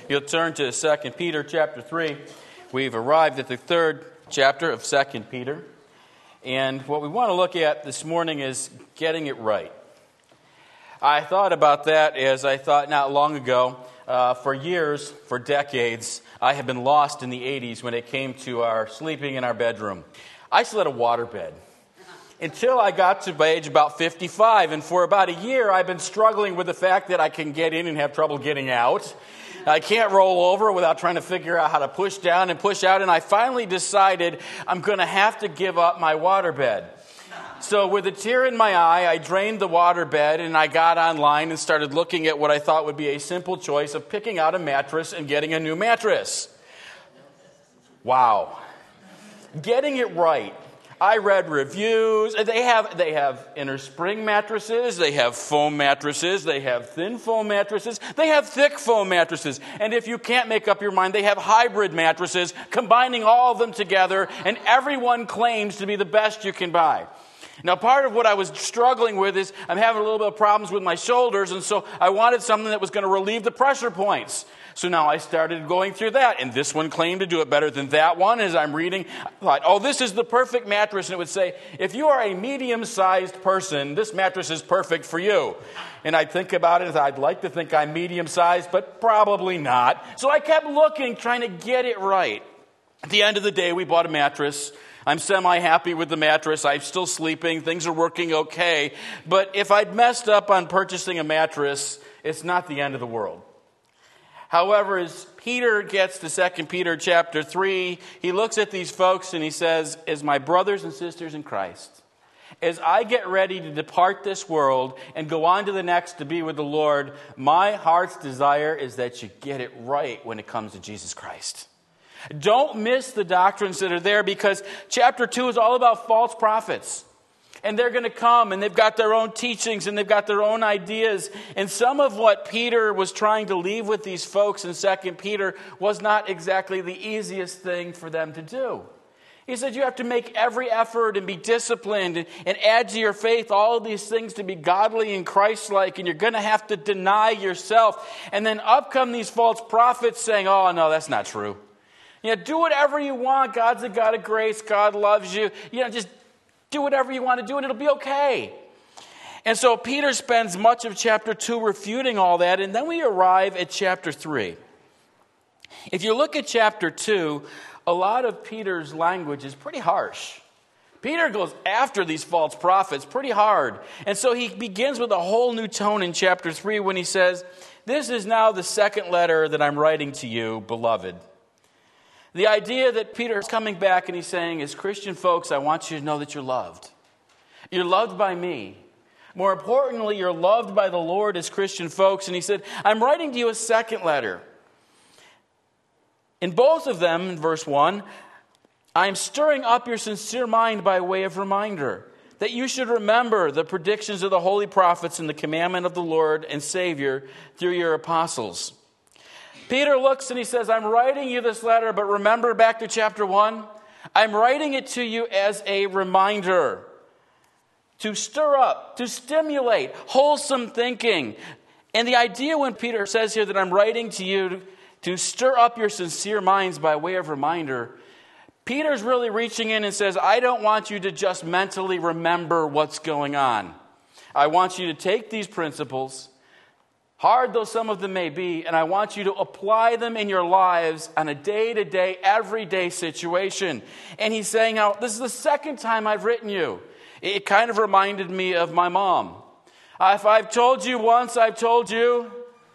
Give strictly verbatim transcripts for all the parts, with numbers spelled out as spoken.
You'll turn to Second Peter chapter three. We've arrived at the third chapter of Second Peter. And what we want to look at this morning is getting it right. I thought about that as I thought not long ago. Uh, for years, for decades, I have been lost in the eighties when it came to our sleeping in our bedroom. I still had a waterbed until I got to age about fifty-five. And for about a year, I've been struggling with the fact that I can get in and have trouble getting out. I can't roll over without trying to figure out how to push down and push out. And I finally decided I'm going to have to give up my waterbed. So with a tear in my eye, I drained the waterbed and I got online and started looking at what I thought would be a simple choice of picking out a mattress and getting a new mattress. Wow. Getting it right. I read reviews. They have they have inner spring mattresses. They have foam mattresses. They have thin foam mattresses. They have thick foam mattresses. And if you can't make up your mind, they have hybrid mattresses, combining all of them together. And everyone claims to be the best you can buy. Now, part of what I was struggling with is I'm having a little bit of problems with my shoulders. And so I wanted something that was going to relieve the pressure points. So now I started going through that, and this one claimed to do it better than that one. As I'm reading, I thought, oh, this is the perfect mattress. And it would say, if you are a medium-sized person, this mattress is perfect for you. And I'd think about it, and I'd like to think I'm medium-sized, but probably not. So I kept looking, trying to get it right. At the end of the day, we bought a mattress. I'm semi-happy with the mattress. I'm still sleeping. Things are working okay. But if I'd messed up on purchasing a mattress, it's not the end of the world. However, as Peter gets to Second Peter chapter three, he looks at these folks and he says, as my brothers and sisters in Christ, as I get ready to depart this world and go on to the next to be with the Lord, my heart's desire is that you get it right when it comes to Jesus Christ. Don't miss the doctrines that are there, because chapter two is all about false prophets. And they're going to come, and they've got their own teachings, and they've got their own ideas. And some of what Peter was trying to leave with these folks in Second Peter was not exactly the easiest thing for them to do. He said you have to make every effort and be disciplined and, and add to your faith all of these things to be godly and Christ-like, and you're going to have to deny yourself. And then up come these false prophets saying, oh, no, that's not true. You know, do whatever you want. God's a God of grace. God loves you. You know, just do whatever you want to do and it'll be okay. And so Peter spends much of chapter two refuting all that, and then we arrive at chapter three. If you look at chapter two, a lot of Peter's language is pretty harsh. Peter goes after these false prophets pretty hard. And so he begins with a whole new tone in chapter three when he says, "This is now the second letter that I'm writing to you, beloved." The idea that Peter is coming back and he's saying, as Christian folks, I want you to know that you're loved. You're loved by me. More importantly, you're loved by the Lord as Christian folks. And he said, I'm writing to you a second letter. In both of them, in verse one, I'm stirring up your sincere mind by way of reminder, that you should remember the predictions of the holy prophets and the commandment of the Lord and Savior through your apostles. Peter looks and he says, I'm writing you this letter, but remember back to chapter one? I'm writing it to you as a reminder to stir up, to stimulate wholesome thinking. And the idea when Peter says here that I'm writing to you to stir up your sincere minds by way of reminder, Peter's really reaching in and says, I don't want you to just mentally remember what's going on. I want you to take these principles, hard though some of them may be, and I want you to apply them in your lives on a day-to-day, everyday situation. And he's saying, now, this is the second time I've written you. It kind of reminded me of my mom. If I've told you once, I've told you.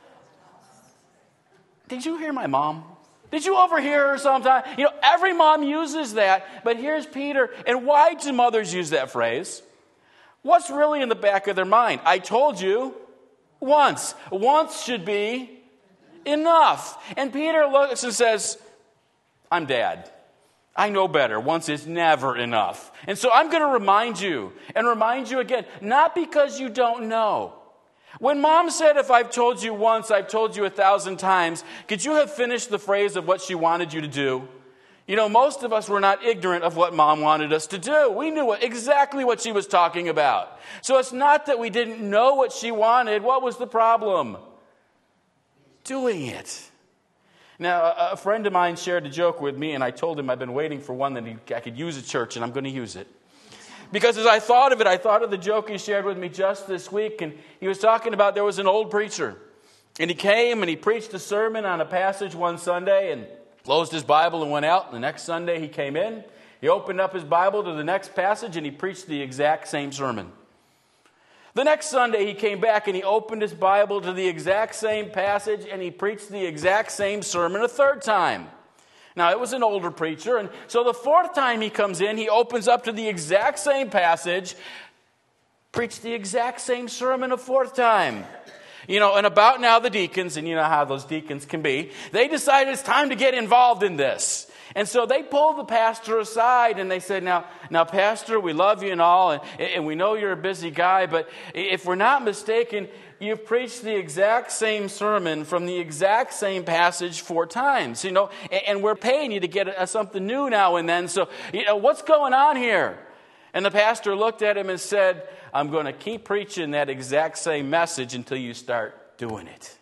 Did you hear my mom? Did you overhear her sometime? You know, every mom uses that, but here's Peter. And why do mothers use that phrase? What's really in the back of their mind? I told you. Once. Once should be enough. And Peter looks and says, I'm dad. I know better. Once is never enough. And so I'm going to remind you and remind you again, not because you don't know. When mom said, if I've told you once, I've told you a thousand times, could you have finished the phrase of what she wanted you to do? You know, most of us were not ignorant of what mom wanted us to do. We knew what, exactly what she was talking about. So it's not that we didn't know what she wanted. What was the problem? Doing it. Now, a, a friend of mine shared a joke with me, and I told him I've been waiting for one that he, I could use at church, and I'm going to use it. Because as I thought of it, I thought of the joke he shared with me just this week, and he was talking about there was an old preacher, and he came and he preached a sermon on a passage one Sunday and closed his Bible and went out. And the next Sunday he came in, he opened up his Bible to the next passage, and he preached the exact same sermon. The next Sunday he came back and he opened his Bible to the exact same passage, and he preached the exact same sermon a third time. Now, it was an older preacher, and so the fourth time he comes in, he opens up to the exact same passage, preached the exact same sermon a fourth time. You know, and about now the deacons, and you know how those deacons can be, they decided it's time to get involved in this. And so they pulled the pastor aside and they said, now, now pastor, we love you and all, and, and we know you're a busy guy, but if we're not mistaken, you've preached the exact same sermon from the exact same passage four times, you know, and, and we're paying you to get a, something new now and then. So, you know, what's going on here? And the pastor looked at him and said, I'm going to keep preaching that exact same message until you start doing it.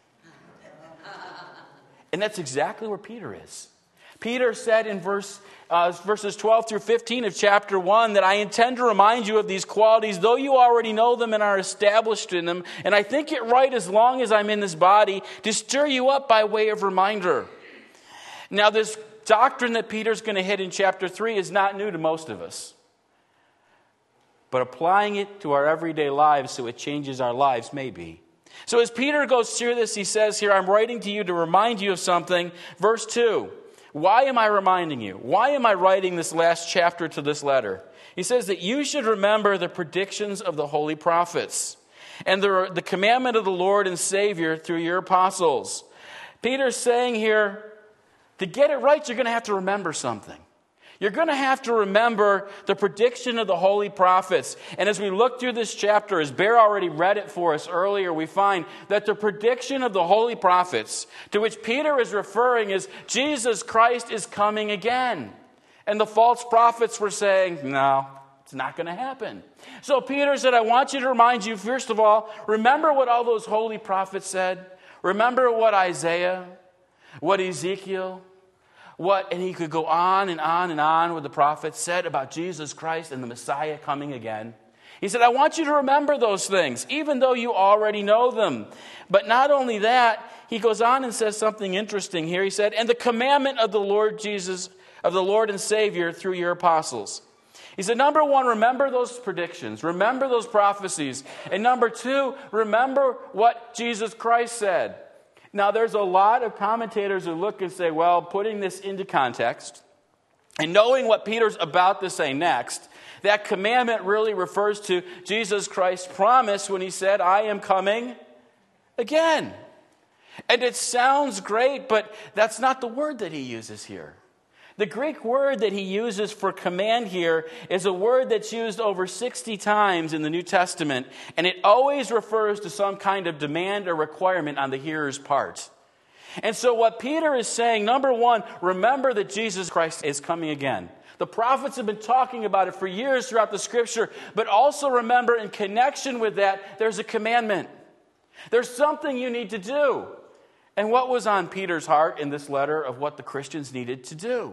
And that's exactly where Peter is. Peter said in verse uh, verses twelve through fifteen of chapter one that I intend to remind you of these qualities, though you already know them and are established in them. And I think it right, as long as I'm in this body, to stir you up by way of reminder. Now, this doctrine that Peter's going to hit in chapter three is not new to most of us. But applying it to our everyday lives so it changes our lives may be. So as Peter goes through this, he says here, I'm writing to you to remind you of something. Verse two. Why am I reminding you? Why am I writing this last chapter to this letter? He says that you should remember the predictions of the holy prophets and the, the commandment of the Lord and Savior through your apostles. Peter's saying here, to get it right, you're going to have to remember something. You're going to have to remember the prediction of the holy prophets. And as we look through this chapter, as Bear already read it for us earlier, we find that the prediction of the holy prophets, to which Peter is referring, is Jesus Christ is coming again. And the false prophets were saying, no, it's not going to happen. So Peter said, I want you to remind you, first of all, remember what all those holy prophets said. Remember what Isaiah, what Ezekiel, What, and he could go on and on and on with the prophets said about Jesus Christ and the Messiah coming again. He said, I want you to remember those things, even though you already know them. But not only that, he goes on and says something interesting here. He said, and the commandment of the Lord Jesus, of the Lord and Savior through your apostles. He said, number one, remember those predictions. Remember those prophecies. And number two, remember what Jesus Christ said. Now, there's a lot of commentators who look and say, well, putting this into context and knowing what Peter's about to say next, that commandment really refers to Jesus Christ's promise when he said, I am coming again. And it sounds great, but that's not the word that he uses here. The Greek word that he uses for command here is a word that's used over sixty times in the New Testament, and it always refers to some kind of demand or requirement on the hearer's part. And so what Peter is saying, number one, remember that Jesus Christ is coming again. The prophets have been talking about it for years throughout the Scripture, but also remember, in connection with that, there's a commandment. There's something you need to do. And what was on Peter's heart in this letter of what the Christians needed to do?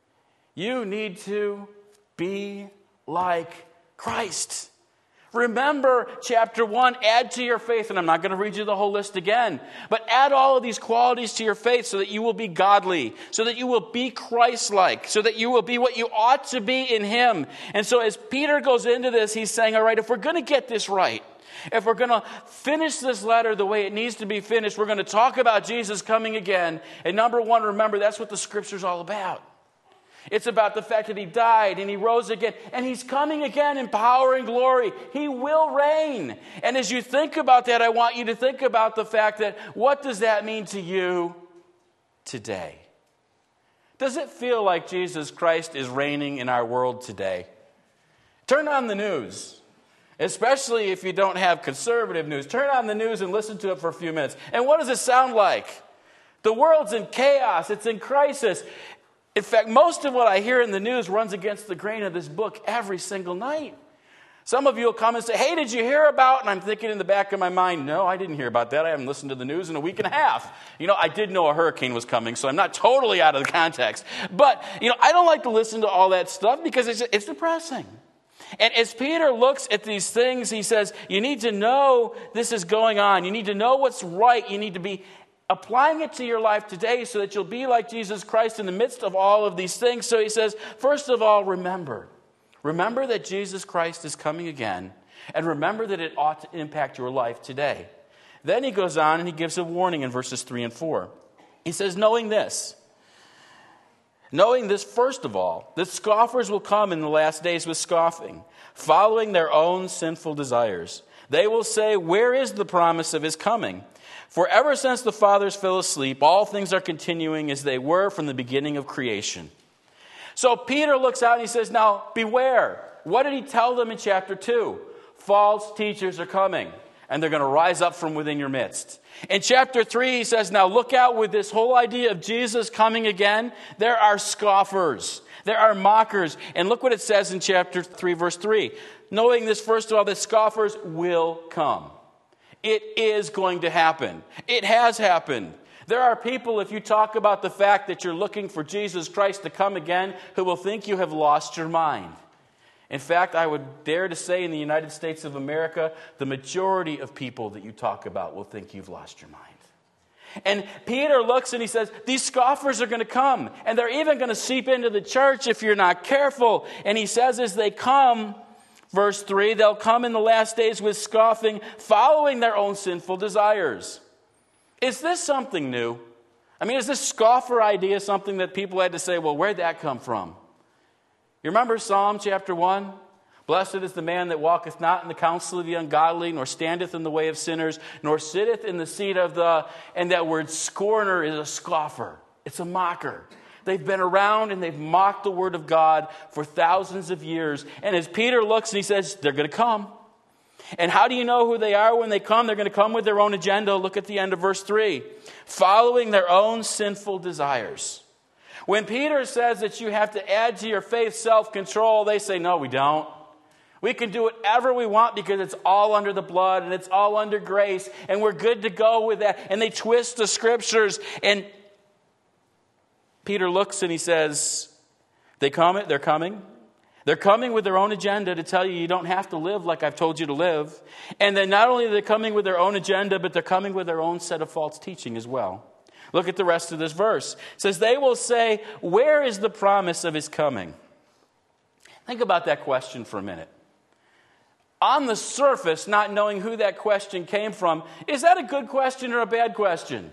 You need to be like Christ. Remember chapter one, add to your faith, and I'm not going to read you the whole list again, but add all of these qualities to your faith so that you will be godly, so that you will be Christ-like, so that you will be what you ought to be in Him. And so as Peter goes into this, he's saying, all right, if we're going to get this right, if we're going to finish this letter the way it needs to be finished, we're going to talk about Jesus coming again. And number one, remember, that's what the Scripture's all about. It's about the fact that He died and He rose again, and He's coming again in power and glory. He will reign. And as you think about that, I want you to think about the fact that, what does that mean to you today? Does it feel like Jesus Christ is reigning in our world today? Turn on the news, especially if you don't have conservative news. Turn on the news and listen to it for a few minutes. And what does it sound like? The world's in chaos. It's in crisis. In fact, most of what I hear in the news runs against the grain of this book every single night. Some of you will come and say, hey, did you hear about? And I'm thinking in the back of my mind, no, I didn't hear about that. I haven't listened to the news in a week and a half. You know, I did know a hurricane was coming, so I'm not totally out of the context. But, you know, I don't like to listen to all that stuff because it's, it's depressing. And as Peter looks at these things, he says, you need to know this is going on. You need to know what's right. You need to be applying it to your life today so that you'll be like Jesus Christ in the midst of all of these things. So he says, first of all, remember. Remember that Jesus Christ is coming again, and remember that it ought to impact your life today. Then he goes on and he gives a warning in verses three and four. He says, knowing this, knowing this first of all, that scoffers will come in the last days with scoffing, following their own sinful desires. They will say, where is the promise of his coming? For ever since the fathers fell asleep, all things are continuing as they were from the beginning of creation. So Peter looks out and he says, now beware. What did he tell them in chapter two? False teachers are coming, and they're going to rise up from within your midst. In chapter three, he says, now look out with this whole idea of Jesus coming again. There are scoffers. There are mockers. And look what it says in chapter three, verse three. Knowing this, first of all, that scoffers will come. It is going to happen. It has happened. There are people, if you talk about the fact that you're looking for Jesus Christ to come again, who will think you have lost your mind. In fact, I would dare to say in the United States of America, the majority of people that you talk about will think you've lost your mind. And Peter looks and he says, these scoffers are going to come, and they're even going to seep into the church if you're not careful. And he says as they come, verse three, they'll come in the last days with scoffing, following their own sinful desires. Is this something new? I mean, is this scoffer idea something that people had to say, well, where'd that come from? You remember Psalm chapter one? Blessed is the man that walketh not in the counsel of the ungodly, nor standeth in the way of sinners, nor sitteth in the seat of the... And that word scorner is a scoffer. It's a mocker. They've been around and they've mocked the word of God for thousands of years. And as Peter looks and he says, they're going to come. And how do you know who they are when they come? They're going to come with their own agenda. Look at the end of verse three. Following their own sinful desires. When Peter says that you have to add to your faith self-control, they say, no, we don't. We can do whatever we want because it's all under the blood and it's all under grace and we're good to go with that. And they twist the scriptures. And Peter looks and he says, they come, they're coming. They're coming with their own agenda to tell you you don't have to live like I've told you to live. And then not only are they coming with their own agenda, but they're coming with their own set of false teaching as well. Look at the rest of this verse. It says, they will say, where is the promise of his coming? Think about that question for a minute. On the surface, not knowing who that question came from, is that a good question or a bad question?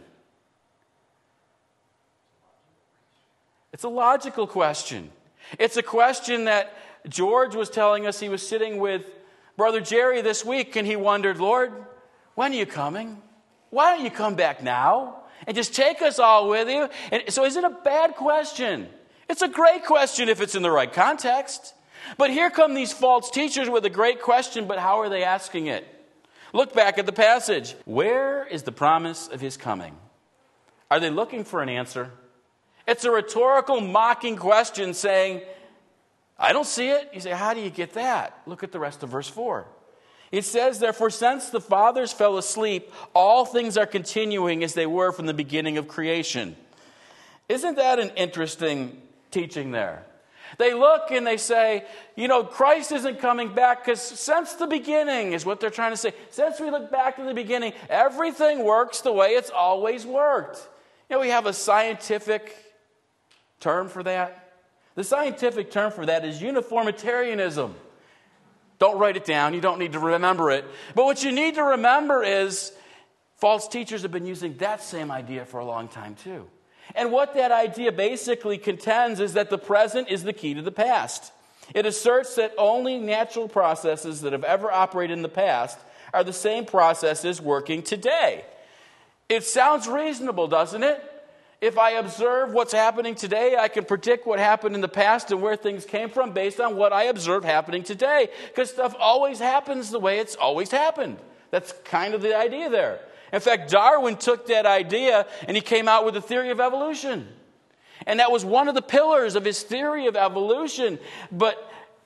It's a logical question. It's a question that George was telling us. He was sitting with Brother Jerry this week and he wondered, Lord, when are you coming? Why don't you come back now and just take us all with you? And so is it a bad question? It's a great question if it's in the right context. But here come these false teachers with a great question, but how are they asking it? Look back at the passage. Where is the promise of his coming? Are they looking for an answer? It's a rhetorical, mocking question saying, I don't see it. You say, how do you get that? Look at the rest of verse four. It says, therefore, since the fathers fell asleep, all things are continuing as they were from the beginning of creation. Isn't that an interesting teaching there? They look and they say, you know, Christ isn't coming back because since the beginning is what they're trying to say. Since we look back to the beginning, everything works the way it's always worked. You know, we have a scientific term for that. The scientific term for that is uniformitarianism. Don't write it down. You don't need to remember it. But what you need to remember is false teachers have been using that same idea for a long time too. And what that idea basically contends is that the present is the key to the past. It asserts that only natural processes that have ever operated in the past are the same processes working today. It sounds reasonable, doesn't it? If I observe what's happening today, I can predict what happened in the past and where things came from based on what I observe happening today. Because stuff always happens the way it's always happened. That's kind of the idea there. In fact, Darwin took that idea and he came out with a theory of evolution. And that was one of the pillars of his theory of evolution. But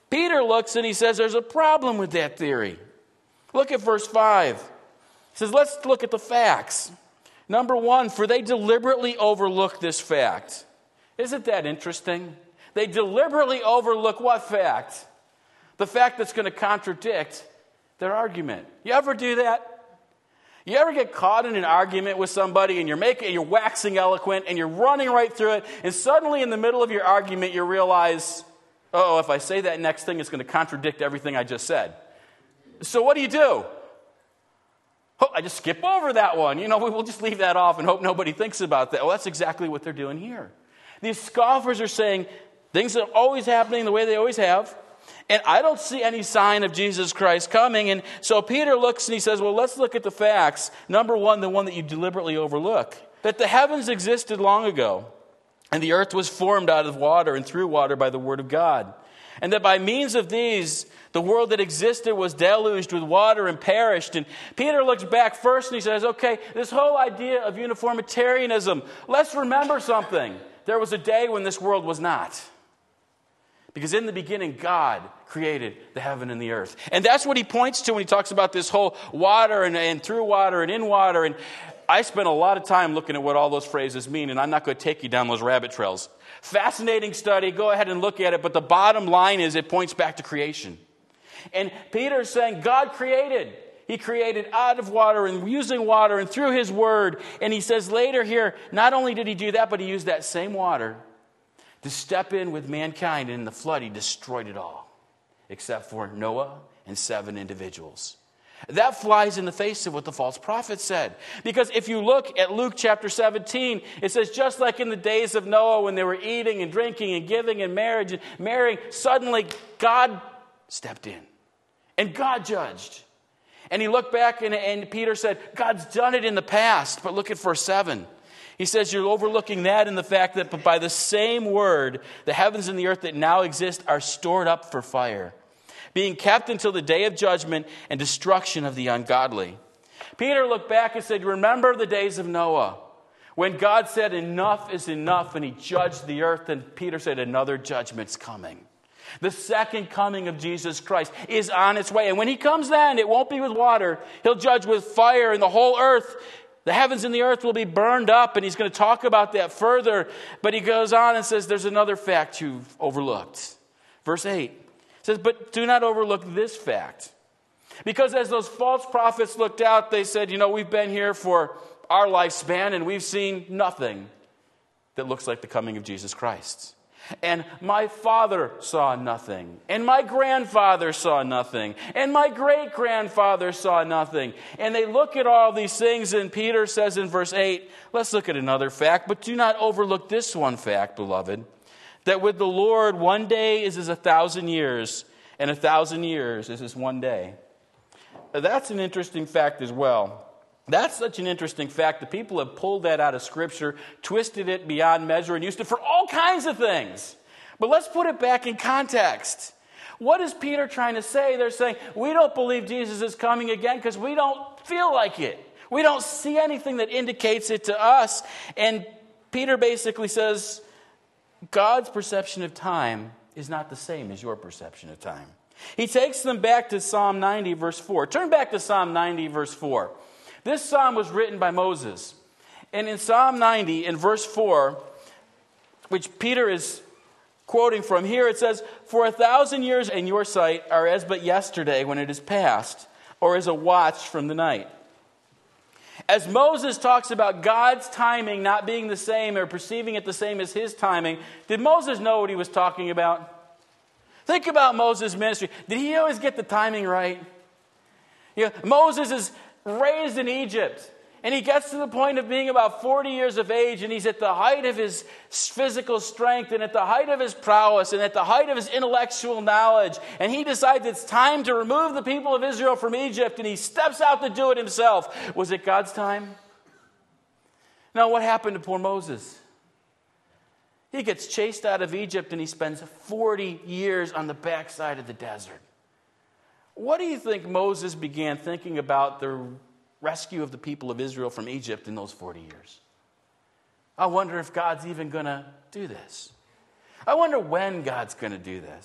Peter looks and he says there's a problem with that theory. Look at verse five. He says, let's look at the facts. Number one, for they deliberately overlook this fact. Isn't that interesting? They deliberately overlook what fact? The fact that's going to contradict their argument. You ever do that? You ever get caught in an argument with somebody and you're making, you're waxing eloquent and you're running right through it, and suddenly in the middle of your argument you realize, oh, if I say that next thing, it's going to contradict everything I just said. So what do you do? Oh, I just skip over that one. You know, we'll just leave that off and hope nobody thinks about that. Well, that's exactly what they're doing here. These scoffers are saying things are always happening the way they always have, and I don't see any sign of Jesus Christ coming. And so Peter looks and he says, well, let's look at the facts. Number one, the one that you deliberately overlook, that the heavens existed long ago, and the earth was formed out of water and through water by the word of God. And that by means of these, the world that existed was deluged with water and perished. And Peter looks back first and he says, okay, this whole idea of uniformitarianism, let's remember something. There was a day when this world was not. Because in the beginning, God created the heaven and the earth. And that's what he points to when he talks about this whole water and, and through water and in water. And I spent a lot of time looking at what all those phrases mean, and I'm not going to take you down those rabbit trails. Fascinating study. Go ahead and look at it. But the bottom line is it points back to creation. And Peter is saying God created. He created out of water and using water and through his word. And he says later here, not only did he do that, but he used that same water to step in with mankind. And in the flood, he destroyed it all, except for Noah and seven individuals. That flies in the face of what the false prophet said. Because if you look at Luke chapter seventeen, it says, just like in the days of Noah when they were eating and drinking and giving and marriage and marrying, suddenly God stepped in and God judged. And he looked back and, and Peter said, God's done it in the past. But look at verse seven. He says you're overlooking that in the fact that but by the same word, the heavens and the earth that now exist are stored up for fire, being kept until the day of judgment and destruction of the ungodly. Peter looked back and said, remember the days of Noah, when God said enough is enough and he judged the earth, and Peter said another judgment's coming. The second coming of Jesus Christ is on its way. And when he comes then, it won't be with water. He'll judge with fire, and the whole earth, the heavens and the earth will be burned up. And he's going to talk about that further. But he goes on and says, there's another fact you've overlooked. Verse eight says, but do not overlook this fact. Because as those false prophets looked out, they said, you know, we've been here for our lifespan and we've seen nothing that looks like the coming of Jesus Christ. And my father saw nothing. And my grandfather saw nothing. And my great-grandfather saw nothing. And they look at all these things, and Peter says in verse eight, let's look at another fact. But do not overlook this one fact, beloved, that with the Lord one day is as a thousand years, and a thousand years is as one day. That's an interesting fact as well. That's such an interesting fact that people have pulled that out of Scripture, twisted it beyond measure, and used it for all kinds of things. But let's put it back in context. What is Peter trying to say? They're saying, we don't believe Jesus is coming again because we don't feel like it. We don't see anything that indicates it to us. And Peter basically says, God's perception of time is not the same as your perception of time. He takes them back to Psalm ninety, verse four. Turn back to Psalm ninety, verse four. This psalm was written by Moses. And in Psalm ninety, in verse four, which Peter is quoting from here, it says, for a thousand years in your sight are as but yesterday when it is past, or as a watch from the night. As Moses talks about God's timing not being the same or perceiving it the same as his timing, did Moses know what he was talking about? Think about Moses' ministry. Did he always get the timing right? You know, Moses is raised in Egypt, and he gets to the point of being about forty years of age, and he's at the height of his physical strength and at the height of his prowess and at the height of his intellectual knowledge, and he decides it's time to remove the people of Israel from Egypt, and he steps out to do it himself. Was it God's time? Now, what happened to poor Moses? He gets chased out of Egypt, and he spends forty years on the backside of the desert. What do you think Moses began thinking about the rescue of the people of Israel from Egypt in those forty years? I wonder if God's even going to do this. I wonder when God's going to do this.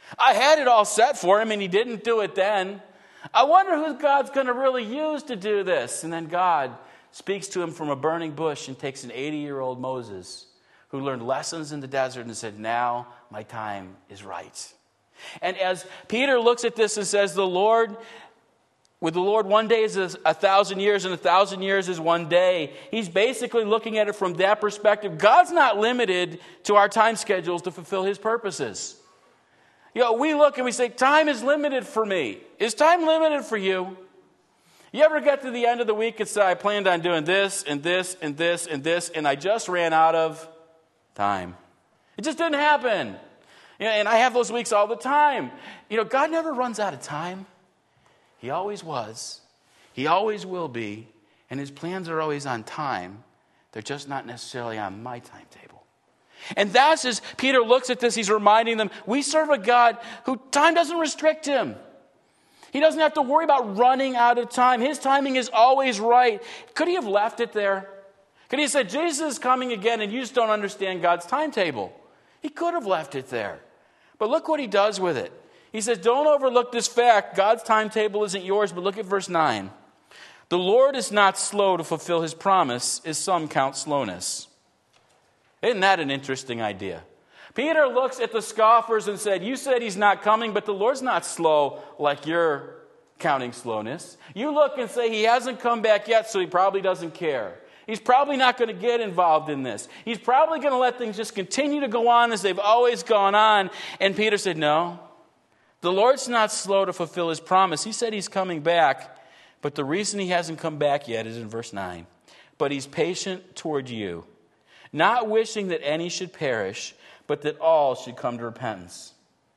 I had it all set for him and he didn't do it then. I wonder who God's going to really use to do this. And then God speaks to him from a burning bush and takes an eighty-year-old Moses who learned lessons in the desert and said, now my time is right. And as Peter looks at this and says, the Lord, with the Lord, one day is a thousand years and a thousand years is one day. He's basically looking at it from that perspective. God's not limited to our time schedules to fulfill his purposes. You know, we look and we say, time is limited for me. Is time limited for you? You ever get to the end of the week and say, I planned on doing this and this and this and this, and I just ran out of time. It just didn't happen. You know, and I have those weeks all the time. You know, God never runs out of time. He always was. He always will be. And his plans are always on time. They're just not necessarily on my timetable. And that's as Peter looks at this, he's reminding them, we serve a God who time doesn't restrict him. He doesn't have to worry about running out of time. His timing is always right. Could he have left it there? Could he have said, Jesus is coming again and you just don't understand God's timetable? He could have left it there. But look what he does with it. He says, don't overlook this fact. God's timetable isn't yours, but look at verse nine. The Lord is not slow to fulfill his promise, as some count slowness. Isn't that an interesting idea? Peter looks at the scoffers and said, you said he's not coming, but the Lord's not slow like you're counting slowness. You look and say he hasn't come back yet, so he probably doesn't care. He's probably not going to get involved in this. He's probably going to let things just continue to go on as they've always gone on. And Peter said, no, the Lord's not slow to fulfill his promise. He said he's coming back, but the reason he hasn't come back yet is in verse nine. But he's patient toward you, not wishing that any should perish, but that all should come to repentance.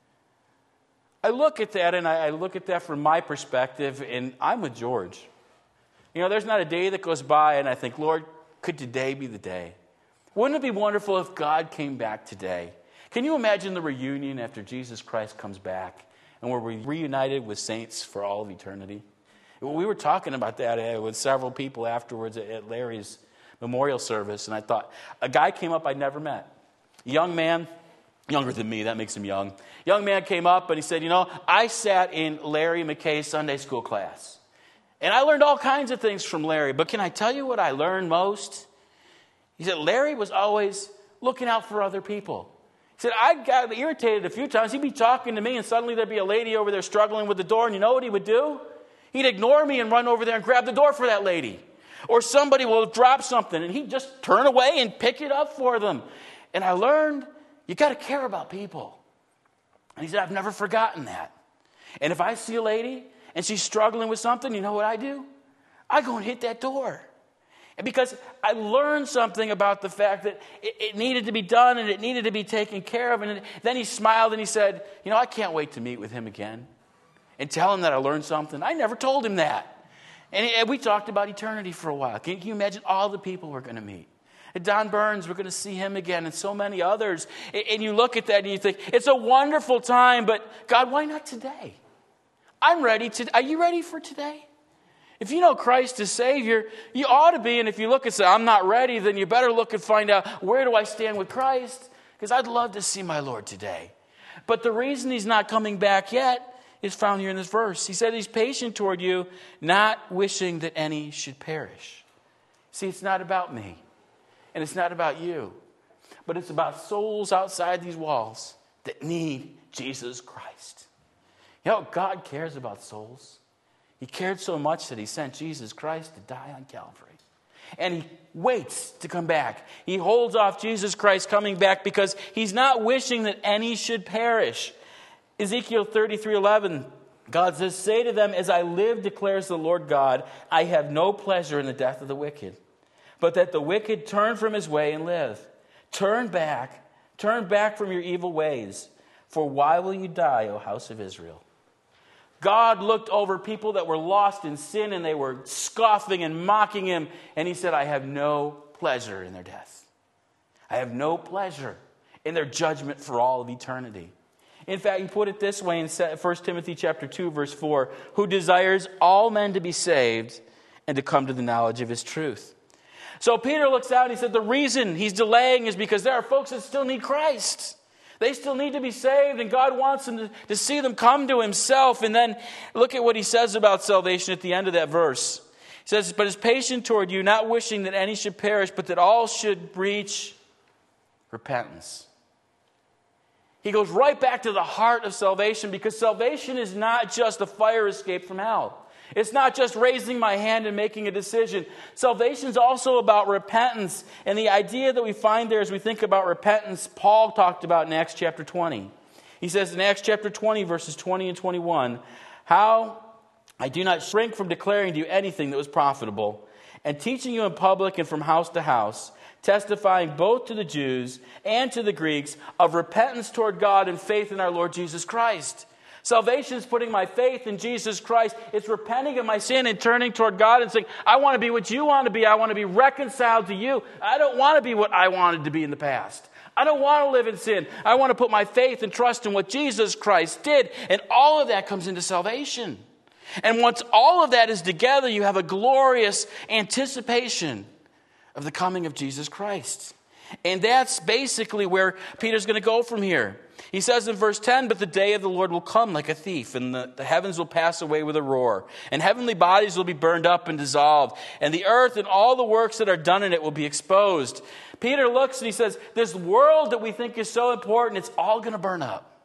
I look at that, and I, I look at that from my perspective, and I'm with George. You know, there's not a day that goes by, and I think, Lord, could today be the day? Wouldn't it be wonderful if God came back today? Can you imagine the reunion after Jesus Christ comes back, and we're reunited with saints for all of eternity? We were talking about that with several people afterwards at Larry's memorial service, and I thought, a guy came up I'd never met. A young man, younger than me, that makes him young. Young man came up and he said, you know, I sat in Larry McKay's Sunday school class. And I learned all kinds of things from Larry. But can I tell you what I learned most? He said, Larry was always looking out for other people. He said, I got irritated a few times. He'd be talking to me and suddenly there'd be a lady over there struggling with the door. And you know what he would do? He'd ignore me and run over there and grab the door for that lady. Or somebody will drop something and he'd just turn away and pick it up for them. And I learned, you got to care about people. And he said, I've never forgotten that. And if I see a lady and she's struggling with something, you know what I do? I go and hit that door. And because I learned something about the fact that it, it needed to be done and it needed to be taken care of. And then he smiled and he said, you know, I can't wait to meet with him again and tell him that I learned something. I never told him that. And, and we talked about eternity for a while. Can, can you imagine all the people we're going to meet? And Don Burns, we're going to see him again, and so many others. And, and you look at that and you think, it's a wonderful time, but God, why not today? I'm ready to. Are you ready for today? If you know Christ as Savior, you ought to be. And if you look and say, I'm not ready, then you better look and find out, where do I stand with Christ? Because I'd love to see my Lord today. But the reason he's not coming back yet is found here in this verse. He said he's patient toward you, not wishing that any should perish. See, it's not about me. And it's not about you. But it's about souls outside these walls that need Jesus Christ. You know, God cares about souls. He cared so much that he sent Jesus Christ to die on Calvary. And he waits to come back. He holds off Jesus Christ coming back because he's not wishing that any should perish. Ezekiel thirty-three eleven, God says, say to them, as I live, declares the Lord God, I have no pleasure in the death of the wicked, but that the wicked turn from his way and live. Turn back, turn back from your evil ways. For why will you die, O house of Israel? God looked over people that were lost in sin and they were scoffing and mocking him. And he said, I have no pleasure in their death. I have no pleasure in their judgment for all of eternity. In fact, he put it this way in First Timothy chapter two, verse four, who desires all men to be saved and to come to the knowledge of his truth. So Peter looks out and he said the reason he's delaying is because there are folks that still need Christ. They still need to be saved, and God wants them to, to see them come to himself. And then look at what he says about salvation at the end of that verse. He says, but is patient toward you, not wishing that any should perish, but that all should reach repentance. He goes right back to the heart of salvation, because salvation is not just a fire escape from hell. It's not just raising my hand and making a decision. Salvation is also about repentance. And the idea that we find there as we think about repentance, Paul talked about in Acts chapter twenty. He says in Acts chapter twenty, verses twenty and twenty-one, how I do not shrink from declaring to you anything that was profitable, and teaching you in public and from house to house, testifying both to the Jews and to the Greeks of repentance toward God and faith in our Lord Jesus Christ. Salvation is putting my faith in Jesus Christ. It's repenting of my sin and turning toward God and saying, I want to be what you want to be. I want to be reconciled to you. I don't want to be what I wanted to be in the past. I don't want to live in sin. I want to put my faith and trust in what Jesus Christ did. And all of that comes into salvation. And once all of that is together, you have a glorious anticipation of the coming of Jesus Christ. And that's basically where Peter's going to go from here. He says in verse ten, but the day of the Lord will come like a thief, and the, the heavens will pass away with a roar, and heavenly bodies will be burned up and dissolved, and the earth and all the works that are done in it will be exposed. Peter looks and he says, this world that we think is so important, it's all going to burn up.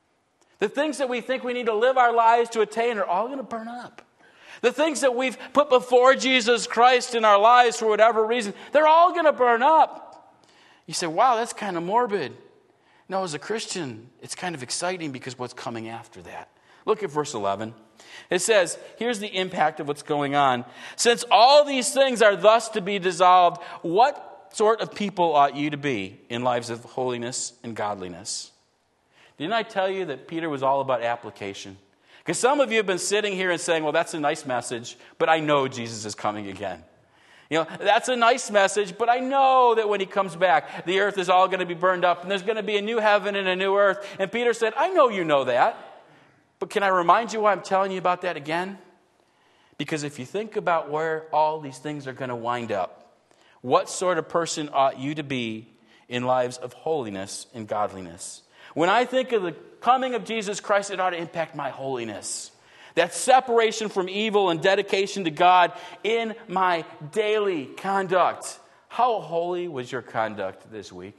The things that we think we need to live our lives to attain are all going to burn up. The things that we've put before Jesus Christ in our lives for whatever reason, they're all going to burn up. You say, wow, that's kind of morbid. No, as a Christian, it's kind of exciting because what's coming after that. Look at verse eleven. It says, here's the impact of what's going on. Since all these things are thus to be dissolved, what sort of people ought you to be in lives of holiness and godliness? Didn't I tell you that Peter was all about application? Because some of you have been sitting here and saying, well, that's a nice message, but I know Jesus is coming again. You know, that's a nice message, but I know that when he comes back, the earth is all going to be burned up, and there's going to be a new heaven and a new earth. And Peter said, I know you know that, but can I remind you why I'm telling you about that again? Because if you think about where all these things are going to wind up, what sort of person ought you to be in lives of holiness and godliness? When I think of the coming of Jesus Christ, it ought to impact my holiness. That separation from evil and dedication to God in my daily conduct. How holy was your conduct this week?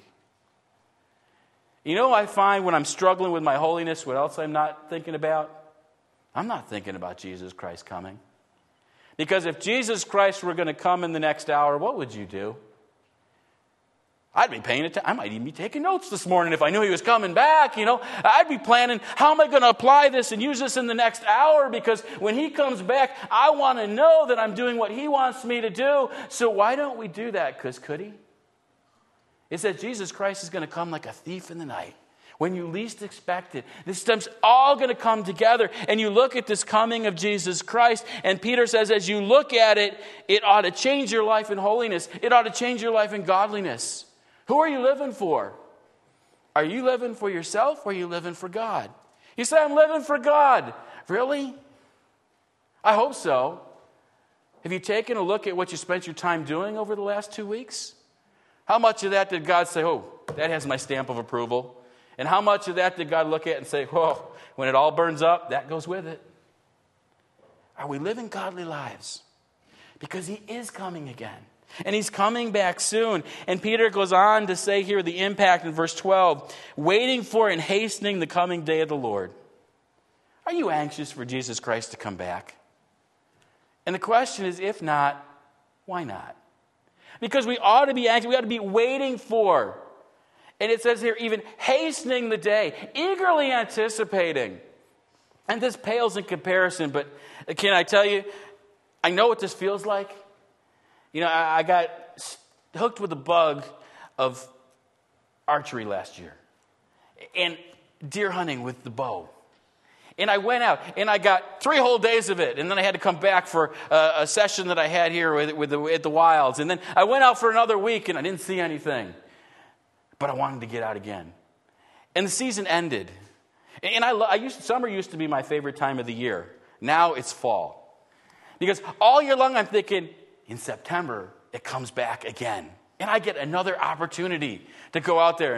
You know, I find when I'm struggling with my holiness, what else I'm not thinking about? I'm not thinking about Jesus Christ coming. Because if Jesus Christ were going to come in the next hour, what would you do? I'd be paying attention. I might even be taking notes this morning if I knew he was coming back, you know. I'd be planning, how am I going to apply this and use this in the next hour? Because when he comes back, I want to know that I'm doing what he wants me to do. So why don't we do that? Because could he? It says Jesus Christ is going to come like a thief in the night. When you least expect it. This stuff's all going to come together. And you look at this coming of Jesus Christ, and Peter says as you look at it, it ought to change your life in holiness. It ought to change your life in godliness. Who are you living for? Are you living for yourself or are you living for God? You say, I'm living for God. Really? I hope so. Have you taken a look at what you spent your time doing over the last two weeks? How much of that did God say, oh, that has my stamp of approval? And how much of that did God look at and say, whoa, when it all burns up, that goes with it? Are we living godly lives? Because he is coming again. And he's coming back soon. And Peter goes on to say here the impact in verse twelve, waiting for and hastening the coming day of the Lord. Are you anxious for Jesus Christ to come back? And the question is, if not, why not? Because we ought to be anxious. We ought to be waiting for. And it says here, even hastening the day, eagerly anticipating. And this pales in comparison, but can I tell you, I know what this feels like. You know, I got hooked with the bug of archery last year and deer hunting with the bow. And I went out and I got three whole days of it. And then I had to come back for a, a session that I had here with, with the, at the Wilds. And then I went out for another week and I didn't see anything. But I wanted to get out again. And the season ended. And I, I used summer used to be my favorite time of the year. Now it's fall. Because all year long I'm thinking, in September, it comes back again. And I get another opportunity to go out there and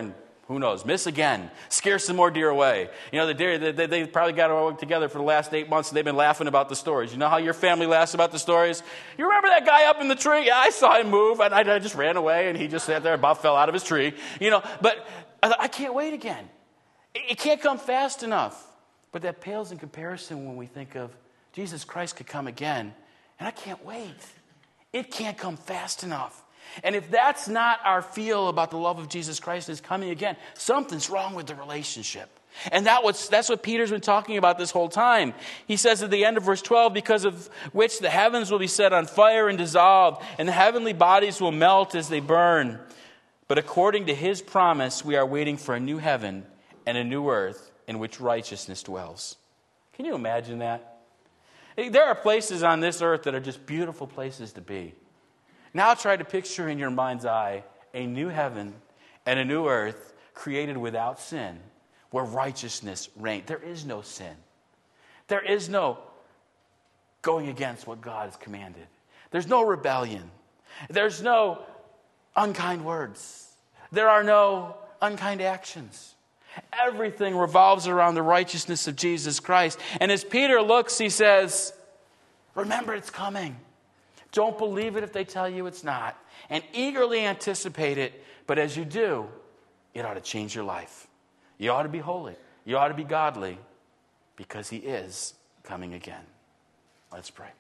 Who knows? Miss again. Scare some more deer away. You know, the deer, they, they probably got all together for the last eight months and they've been laughing about the stories. You know how your family laughs about the stories? You remember that guy up in the tree? Yeah, I saw him move and I, I just ran away and he just sat there, about fell out of his tree. You know, but I, I can't wait again. It, it can't come fast enough. But that pales in comparison when we think of Jesus Christ could come again. And I can't wait. It can't come fast enough. And if that's not our feel about the love of Jesus Christ is coming again, something's wrong with the relationship. And that was, that's what Peter's been talking about this whole time. He says at the end of verse twelve, because of which the heavens will be set on fire and dissolved, and the heavenly bodies will melt as they burn. But according to his promise, we are waiting for a new heaven and a new earth in which righteousness dwells. Can you imagine that? There are places on this earth that are just beautiful places to be. Now try to picture in your mind's eye a new heaven and a new earth created without sin, where righteousness reigns. There is no sin. There is no going against what God has commanded. There's no rebellion. There's no unkind words. There are no unkind actions. Everything revolves around the righteousness of Jesus Christ. And as Peter looks, he says, remember it's coming. Don't believe it if they tell you it's not. And eagerly anticipate it. But as you do, it ought to change your life. You ought to be holy. You ought to be godly. Because he is coming again. Let's pray.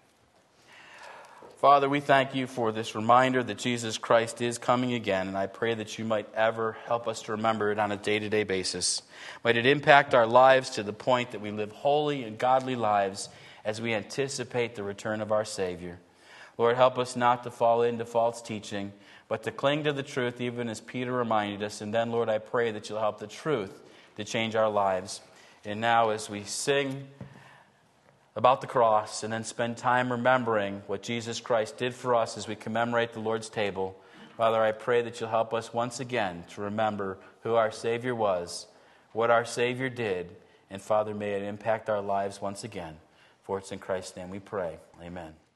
Father, we thank you for this reminder that Jesus Christ is coming again. And I pray that you might ever help us to remember it on a day-to-day basis. Might it impact our lives to the point that we live holy and godly lives as we anticipate the return of our Savior. Lord, help us not to fall into false teaching, but to cling to the truth, even as Peter reminded us. And then, Lord, I pray that you'll help the truth to change our lives. And now, as we sing about the cross and then spend time remembering what Jesus Christ did for us as we commemorate the Lord's table, Father, I pray that you'll help us once again to remember who our Savior was, what our Savior did, and, Father, may it impact our lives once again. For it's in Christ's name we pray. Amen.